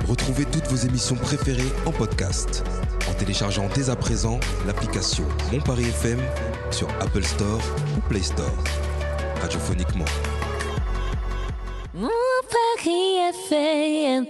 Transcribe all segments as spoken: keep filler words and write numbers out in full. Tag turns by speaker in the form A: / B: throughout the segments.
A: Retrouvez toutes vos émissions préférées en podcast en téléchargeant dès à présent l'application Mon Paris F M sur Apple Store ou Play Store. Radiophoniquement.
B: Mon Paris F M.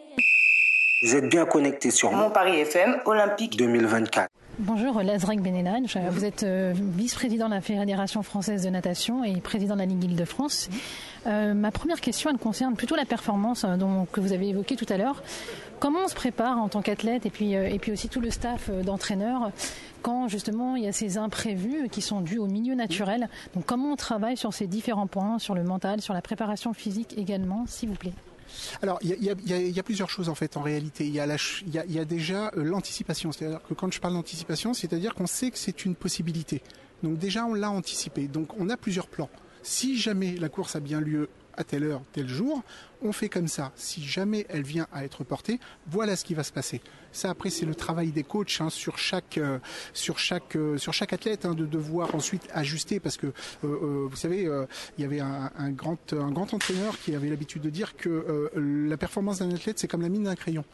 C: Vous êtes bien connectés sur
D: Mon Paris F M Olympique
C: deux mille vingt-quatre.
E: Bonjour Lazrek Benenadj, vous êtes euh, vice-président de la Fédération française de natation et président de la Ligue Île-de-France. Euh, ma première question, elle concerne plutôt la performance euh, dont, que vous avez évoquée tout à l'heure. Comment on se prépare en tant qu'athlète et puis, euh, et puis aussi tout le staff euh, d'entraîneurs quand justement il y a ces imprévus qui sont dus au milieu naturel? Donc comment on travaille sur ces différents points, sur le mental, sur la préparation physique également, s'il vous plaît?
F: Alors, il y a, y, a, y a plusieurs choses en fait en réalité. Il y a, la, y a, y a déjà euh, l'anticipation. C'est-à-dire que quand je parle d'anticipation, c'est-à-dire qu'on sait que c'est une possibilité. Donc déjà, on l'a anticipé. Donc on a plusieurs plans. Si jamais la course a bien lieu à telle heure, tel jour, on fait comme ça. Si jamais elle vient à être portée, voilà ce qui va se passer. Ça, après, c'est le travail des coachs hein, sur chaque euh, sur chaque euh, sur chaque athlète hein, de devoir ensuite ajuster parce que euh, euh, vous savez, euh, il y avait un, un grand un grand entraîneur qui avait l'habitude de dire que euh, la performance d'un athlète, c'est comme la mine d'un crayon.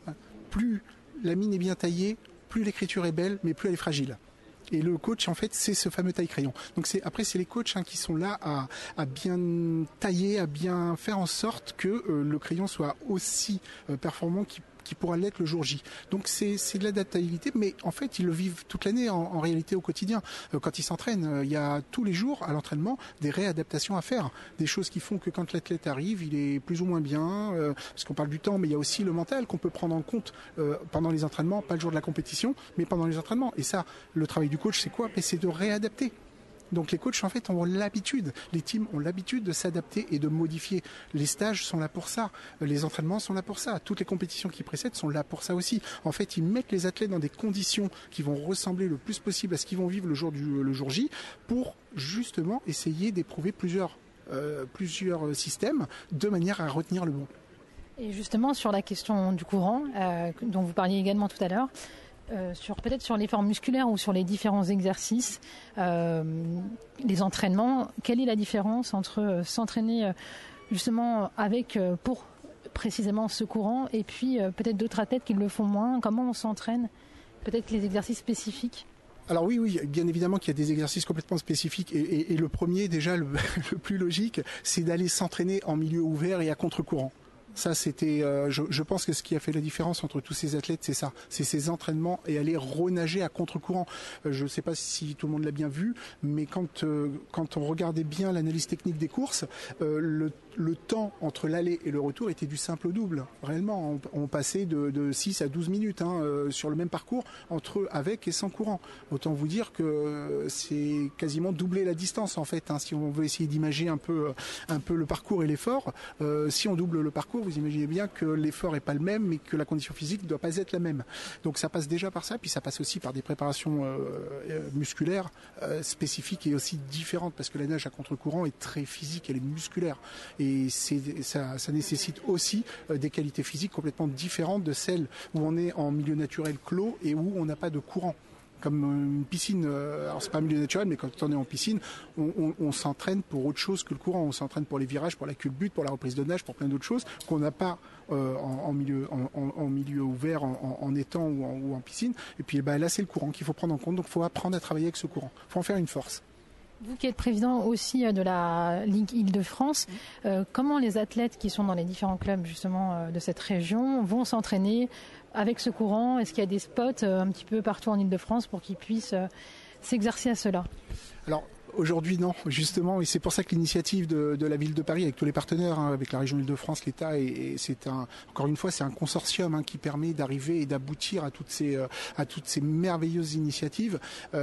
F: Plus la mine est bien taillée, plus l'écriture est belle, mais plus elle est fragile. Et le coach, en fait, c'est ce fameux taille-crayon. Donc c'est, après, c'est les coachs hein, qui sont là à, à bien tailler, à bien faire en sorte que euh, le crayon soit aussi euh, performant qu'il qui pourra l'être le jour J. Donc c'est, c'est de l'adaptabilité, mais en fait ils le vivent toute l'année en, en réalité au quotidien. Euh, quand ils s'entraînent, euh, il y a tous les jours à l'entraînement des réadaptations à faire, des choses qui font que quand l'athlète arrive, il est plus ou moins bien, euh, parce qu'on parle du temps, mais il y a aussi le mental qu'on peut prendre en compte euh, pendant les entraînements, pas le jour de la compétition, mais pendant les entraînements. Et ça, le travail du coach, c'est quoi ? Mais c'est de réadapter. Donc les coachs en fait ont l'habitude, les teams ont l'habitude de s'adapter et de modifier. Les stages sont là pour ça, les entraînements sont là pour ça, toutes les compétitions qui précèdent sont là pour ça aussi. En fait, ils mettent les athlètes dans des conditions qui vont ressembler le plus possible à ce qu'ils vont vivre le jour du le jour J pour justement essayer d'éprouver plusieurs euh, plusieurs systèmes de manière à retenir le bon.
E: Et justement sur la question du courant euh, dont vous parliez également tout à l'heure. Euh, sur peut-être sur l'effort musculaire ou sur les différents exercices, euh, les entraînements, quelle est la différence entre euh, s'entraîner euh, justement avec euh, pour précisément ce courant et puis euh, peut-être d'autres athlètes qui le font moins? Comment on s'entraîne? Peut-être les exercices spécifiques?
F: Alors oui, oui, bien évidemment qu'il y a des exercices complètement spécifiques et, et, et le premier, déjà le, le plus logique, c'est d'aller s'entraîner en milieu ouvert et à contre-courant. Ça, c'était, euh, je, je pense que ce qui a fait la différence entre tous ces athlètes, c'est ça, c'est ces entraînements et aller renager à contre-courant. Euh, je ne sais pas si tout le monde l'a bien vu, mais quand euh, quand on regardait bien l'analyse technique des courses, euh, le le temps entre l'aller et le retour était du simple au double. Réellement, on, on passait de, de six à douze minutes hein, euh, sur le même parcours entre avec et sans courant. Autant vous dire que euh, c'est quasiment doubler la distance en fait. Hein, si on veut essayer d'imager un peu un peu le parcours et l'effort, euh, si on double le parcours, vous imaginez bien que l'effort est pas le même, mais que la condition physique ne doit pas être la même. Donc ça passe déjà par ça, puis ça passe aussi par des préparations euh, musculaires euh, spécifiques et aussi différentes, parce que la nage à contre-courant est très physique, elle est musculaire. Et c'est, ça, ça nécessite aussi euh, des qualités physiques complètement différentes de celles où on est en milieu naturel clos et où on n'a pas de courant. Comme une piscine, euh, alors c'est pas un milieu naturel, mais quand on est en piscine, on, on, on s'entraîne pour autre chose que le courant. On s'entraîne pour les virages, pour la culbute, pour la reprise de nage, pour plein d'autres choses qu'on n'a pas euh, en, en, milieu, en, en, en milieu ouvert, en, en étang ou en, ou en piscine. Et puis bah, là, c'est le courant qu'il faut prendre en compte. Donc il faut apprendre à travailler avec ce courant. Il faut en faire une force.
E: Vous qui êtes président aussi de la Ligue Île-de-France, euh, comment les athlètes qui sont dans les différents clubs justement euh, de cette région vont s'entraîner avec ce courant? Est-ce qu'il y a des spots euh, un petit peu partout en Île-de-France pour qu'ils puissent euh, s'exercer à cela?
F: Alors, aujourd'hui, non, justement, et c'est pour ça que l'initiative de, de la ville de Paris, avec tous les partenaires, hein, avec la région Île-de-France, l'État, et, et c'est un, encore une fois, c'est un consortium hein, qui permet d'arriver et d'aboutir à toutes ces, euh, à toutes ces merveilleuses initiatives,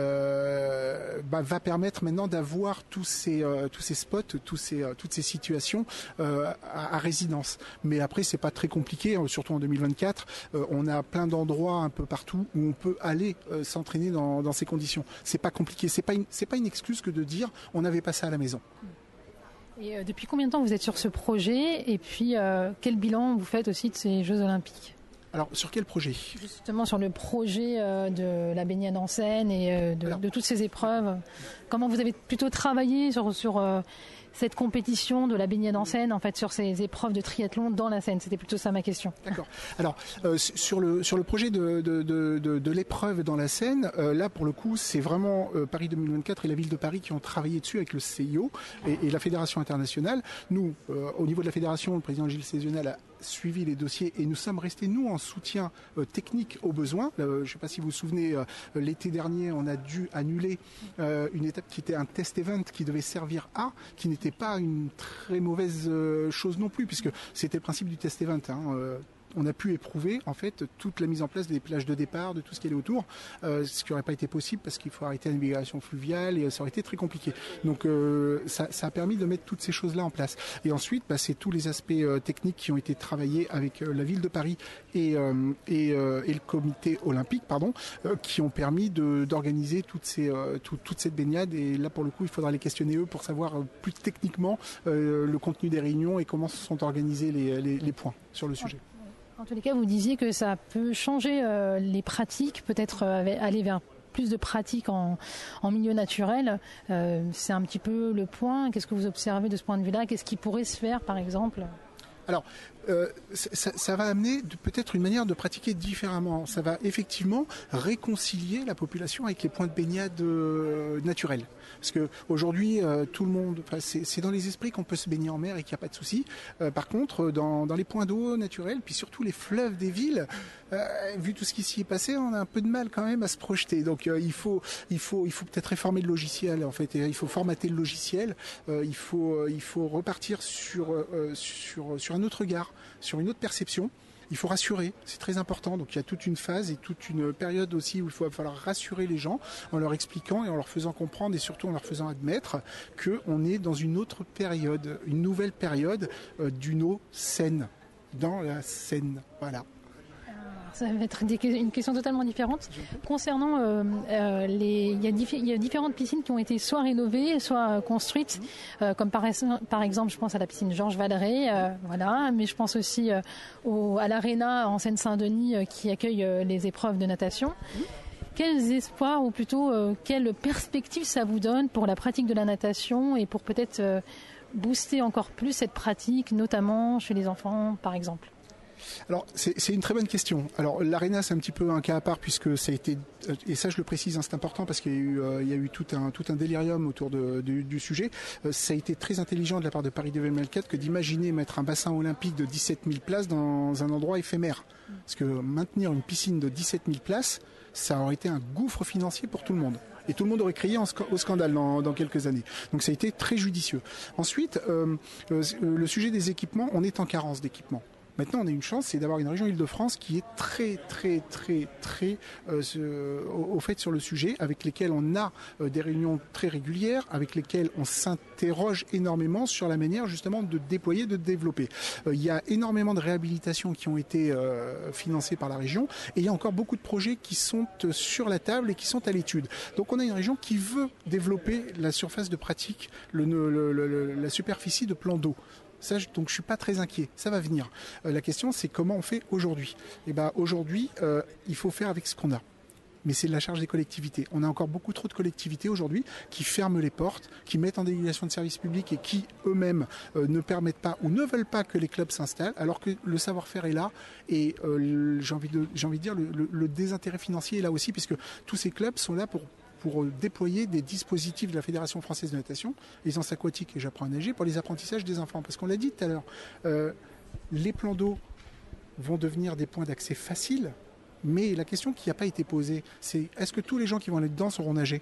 F: euh, bah, va permettre maintenant d'avoir tous ces, euh, tous ces spots, tous ces, euh, toutes ces situations euh, à, à résidence. Mais après, c'est pas très compliqué, hein, surtout en deux mille vingt-quatre, euh, on a plein d'endroits un peu partout où on peut aller euh, s'entraîner dans, dans ces conditions. C'est pas compliqué, c'est pas une, c'est pas une excuse que de dire on n'avait pas ça à la maison.
E: Et euh, depuis combien de temps vous êtes sur ce projet et puis euh, quel bilan vous faites aussi de ces Jeux Olympiques?
F: Alors sur quel projet?
E: Justement sur le projet euh, de la baignade en Seine et euh, de,
F: Alors,
E: de toutes ces épreuves. comment vous avez plutôt travaillé sur, sur euh, cette compétition de la baignade en Seine, en fait, sur ces épreuves de triathlon dans la Seine? C'était plutôt ça ma question.
F: D'accord. Alors, euh, sur le sur le projet de de de, de, de l'épreuve dans la Seine, euh, là pour le coup, c'est vraiment euh, Paris deux mille vingt-quatre et la ville de Paris qui ont travaillé dessus avec le C I O et, et la fédération internationale. Nous, euh, au niveau de la fédération, le président Gilles Sézional a suivi les dossiers et nous sommes restés nous en soutien euh, technique aux besoins. Euh, je ne sais pas si vous vous souvenez, euh, l'été dernier, on a dû annuler euh, une étape qui était un test event qui devait servir à, qui n'était pas une très mauvaise euh, chose non plus, puisque c'était le principe du test event. Hein, euh, on a pu éprouver en fait toute la mise en place des plages de départ, de tout ce qui est autour, euh, ce qui n'aurait pas été possible parce qu'il faut arrêter la navigation fluviale et ça aurait été très compliqué. Donc euh, ça, ça a permis de mettre toutes ces choses-là en place. Et ensuite, bah, c'est tous les aspects euh, techniques qui ont été travaillés avec euh, la ville de Paris et, euh, et, euh, et le comité olympique, pardon, euh, qui ont permis de, d'organiser toutes ces, euh, tout, toute cette baignade. Et là, pour le coup, il faudra les questionner eux pour savoir euh, plus techniquement euh, le contenu des réunions et comment se sont organisés les, les, les points sur le sujet.
E: En tous les cas, vous disiez que ça peut changer euh, les pratiques, peut-être euh, aller vers plus de pratiques en, en milieu naturel. Euh, c'est un petit peu le point. Qu'est-ce que vous observez de ce point de vue-là? Qu'est-ce qui pourrait se faire, par exemple?
F: Alors, euh, ça, ça va amener de, peut-être une manière de pratiquer différemment. Ça va effectivement réconcilier la population avec les points de baignade euh, naturels. Parce que aujourd'hui, euh, tout le monde, c'est, c'est dans les esprits qu'on peut se baigner en mer et qu'il n'y a pas de souci. Euh, par contre, dans, dans les points d'eau naturels, puis surtout les fleuves des villes, euh, vu tout ce qui s'y est passé, on a un peu de mal quand même à se projeter. Donc, euh, il faut, il faut, il faut peut-être réformer le logiciel. En fait, et il faut formater le logiciel. Euh, il faut, euh, il faut repartir sur, euh, sur, sur un autre regard, sur une autre perception. Il faut rassurer, c'est très important. Donc il y a toute une phase et toute une période aussi où il faut falloir rassurer les gens en leur expliquant et en leur faisant comprendre et surtout en leur faisant admettre qu'on est dans une autre période, une nouvelle période euh, d'une eau saine, dans la Seine. Voilà.
E: Ça va être une question totalement différente. Concernant euh, euh, les, il y, a diffé- il y a différentes piscines qui ont été soit rénovées, soit construites, euh, comme par, par exemple, je pense à la piscine Georges Valeret, euh, voilà, mais je pense aussi euh, au, à l'Arena en Seine-Saint-Denis euh, qui accueille euh, les épreuves de natation. Quels espoirs ou plutôt euh, quelles perspectives ça vous donne pour la pratique de la natation et pour peut-être euh, booster encore plus cette pratique, notamment chez les enfants, par exemple?
F: Alors c'est, c'est une très bonne question. Alors l'Arena c'est un petit peu un cas à part puisque ça a été, et ça je le précise, hein, c'est important parce qu'il y a eu, euh, il y a eu tout un tout un délirium autour de, de, du sujet. Euh, ça a été très intelligent de la part de Paris deux mille vingt-quatre que d'imaginer mettre un bassin olympique de dix-sept mille places dans un endroit éphémère. Parce que maintenir une piscine de dix-sept mille places, ça aurait été un gouffre financier pour tout le monde. Et tout le monde aurait crié en sc- au scandale dans, dans quelques années. Donc ça a été très judicieux. Ensuite, euh, euh, le sujet des équipements, on est en carence d'équipements. Maintenant, on a une chance, c'est d'avoir une région Île-de-France qui est très, très, très, très euh, ce, au, au fait sur le sujet, avec lesquels on a euh, des réunions très régulières, avec lesquelles on s'interroge énormément sur la manière justement de déployer, de développer. Euh, il y a énormément de réhabilitations qui ont été euh, financées par la région, et il y a encore beaucoup de projets qui sont euh, sur la table et qui sont à l'étude. Donc, on a une région qui veut développer la surface de pratique, le, le, le, le, la superficie de plan d'eau. Ça, donc je suis pas très inquiet, ça va venir. Euh, la question c'est comment on fait aujourd'hui. Et ben aujourd'hui, euh, il faut faire avec ce qu'on a. Mais c'est de la charge des collectivités. On a encore beaucoup trop de collectivités aujourd'hui qui ferment les portes, qui mettent en délégation de services publics et qui eux-mêmes euh, ne permettent pas ou ne veulent pas que les clubs s'installent, alors que le savoir-faire est là et euh, j'ai envie de, j'ai envie de dire le, le, le désintérêt financier est là aussi, puisque tous ces clubs sont là pour pour déployer des dispositifs de la Fédération française de natation, aisance aquatique et j'apprends à nager, pour les apprentissages des enfants. Parce qu'on l'a dit tout à l'heure, euh, les plans d'eau vont devenir des points d'accès faciles, mais la question qui n'a pas été posée, c'est est-ce que tous les gens qui vont aller dedans sauront nager?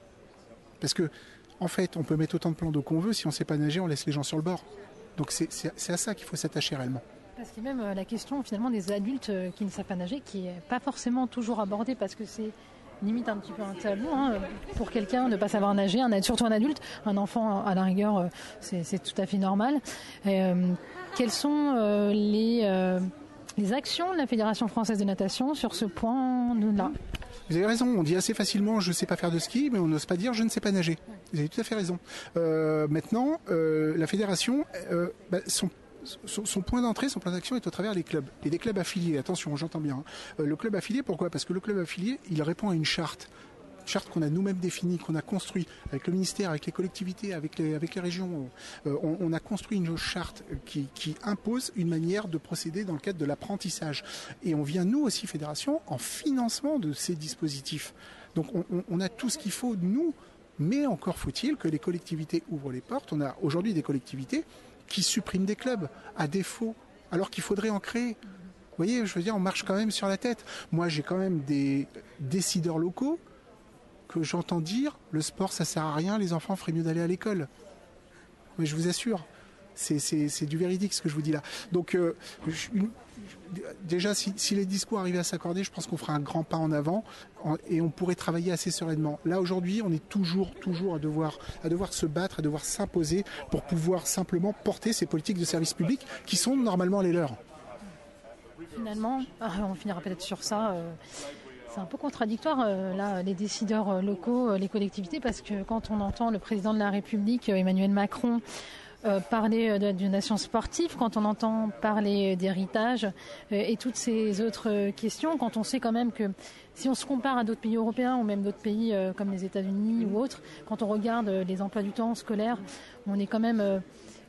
F: Parce que, en fait, on peut mettre autant de plans d'eau qu'on veut, si on ne sait pas nager, on laisse les gens sur le bord. Donc c'est, c'est, c'est à ça qu'il faut s'attacher réellement.
E: Parce qu'il y a même la question finalement des adultes qui ne savent pas nager, qui n'est pas forcément toujours abordée, parce que c'est limite un petit peu un tabou hein, pour quelqu'un de ne pas savoir nager, un, surtout un adulte, un enfant à la rigueur, c'est, c'est tout à fait normal. Et, euh, quelles sont euh, les, euh, les actions de la Fédération française de natation sur ce point-là?
F: Vous avez raison, on dit assez facilement je ne sais pas faire de ski, mais on n'ose pas dire je ne sais pas nager. Vous avez tout à fait raison. Euh, maintenant, euh, la Fédération, euh, bah, son Son, son point d'entrée, son plan d'action est au travers des clubs. Et des clubs affiliés, attention, j'entends bien. Hein. Euh, le club affilié, pourquoi? Parce que le club affilié, il répond à une charte charte qu'on a nous-mêmes définie, qu'on a construit avec le ministère, avec les collectivités, avec les, avec les régions. Euh, on, on a construit une charte qui, qui impose une manière de procéder dans le cadre de l'apprentissage. Et on vient, nous aussi, fédération, en financement de ces dispositifs. Donc on, on, on a tout ce qu'il faut, nous, mais encore faut-il que les collectivités ouvrent les portes. On a aujourd'hui des collectivités qui suppriment des clubs, à défaut, alors qu'il faudrait en créer. Vous voyez, je veux dire, on marche quand même sur la tête. Moi, j'ai quand même des décideurs locaux que j'entends dire, le sport, ça sert à rien, les enfants feraient mieux d'aller à l'école. Mais je vous assure, c'est, c'est, c'est du véridique ce que je vous dis là. Donc, euh, je, une, déjà, si, si les discours arrivaient à s'accorder, je pense qu'on ferait un grand pas en avant en, et on pourrait travailler assez sereinement. Là, aujourd'hui, on est toujours, toujours à devoir, à devoir se battre, à devoir s'imposer pour pouvoir simplement porter ces politiques de service public qui sont normalement les leurs.
E: Finalement, on finira peut-être sur ça. Euh, c'est un peu contradictoire, euh, là, les décideurs euh, locaux, euh, les collectivités, parce que quand on entend le président de la République, euh, Emmanuel Macron, euh, parler euh, d'une nation sportive, quand on entend parler euh, d'héritage euh, et toutes ces autres euh, questions, quand on sait quand même que si on se compare à d'autres pays européens ou même d'autres pays euh, comme les États-Unis ou autres, quand on regarde euh, les emplois du temps scolaires, on est quand même... Euh,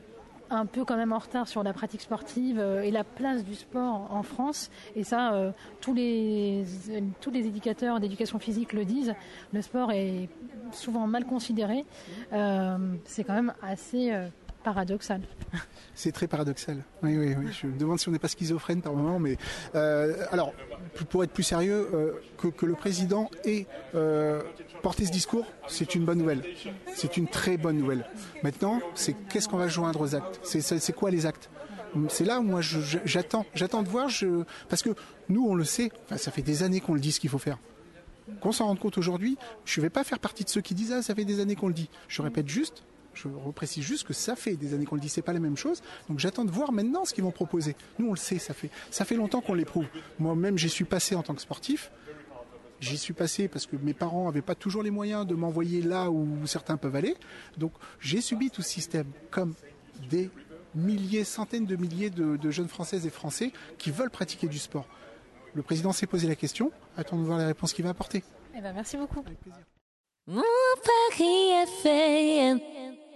E: un peu quand même en retard sur la pratique sportive euh, et la place du sport en France. Et ça, euh, tous les tous les éducateurs d'éducation physique le disent. Le sport est souvent mal considéré. Euh, c'est quand même assez euh, paradoxal.
F: C'est très paradoxal. Oui, oui, oui. Je me demande si on n'est pas schizophrène par moment. Mais euh, alors, pour être plus sérieux, euh, que, que le président ait euh, porté ce discours, c'est une bonne nouvelle. C'est une très bonne nouvelle. Maintenant, c'est qu'est-ce qu'on va joindre aux actes. C'est, c'est, c'est quoi les actes? C'est là où moi je, je, j'attends, j'attends de voir. Je, parce que nous, on le sait. Enfin, ça fait des années qu'on le dit ce qu'il faut faire. Qu'on s'en rende compte aujourd'hui. Je ne vais pas faire partie de ceux qui disent ah ça fait des années qu'on le dit. Je répète juste. Je reprécise juste que ça fait des années qu'on le dit, c'est pas la même chose. Donc j'attends de voir maintenant ce qu'ils vont proposer. Nous on le sait, ça fait ça fait longtemps qu'on l'éprouve. Moi-même j'y suis passé en tant que sportif. J'y suis passé parce que mes parents n'avaient pas toujours les moyens de m'envoyer là où certains peuvent aller. Donc j'ai subi tout ce système, comme des milliers, centaines de milliers de, de jeunes Françaises et Français qui veulent pratiquer du sport. Le président s'est posé la question. Attendons de voir les réponses qu'il va apporter.
E: Eh ben, merci beaucoup.
F: Avec plaisir.
B: Mon Paris F M.